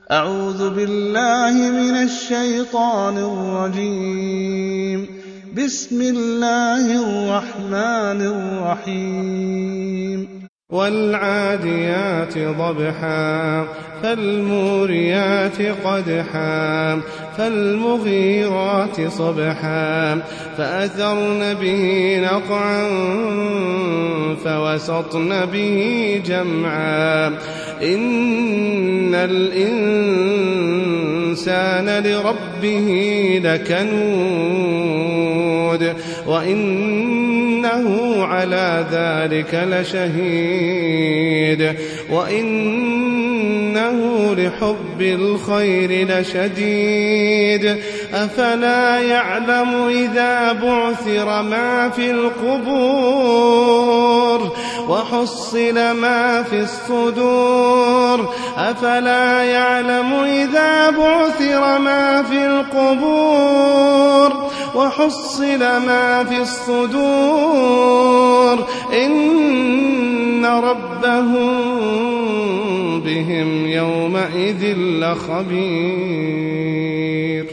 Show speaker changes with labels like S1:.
S1: أعوذ بالله من الشيطان الرجيم. بسم الله الرحمن الرحيم.
S2: والعاديات ضبحا فالموريات قدحا فالمغيرات صبحا فأثرن به نقعا فوسطن به جمعا إن الإنسان لربه لكنود وإنه على ذلك لشهيد وإنه لحب الخير لشديد أفلا يعلم إذا بعثر ما في القبور وحصل ما في الصدور أفلا يعلم إذا بعثر ما في القبور وحصل ما في الصدور إن ربهم بهم يومئذ لخبير.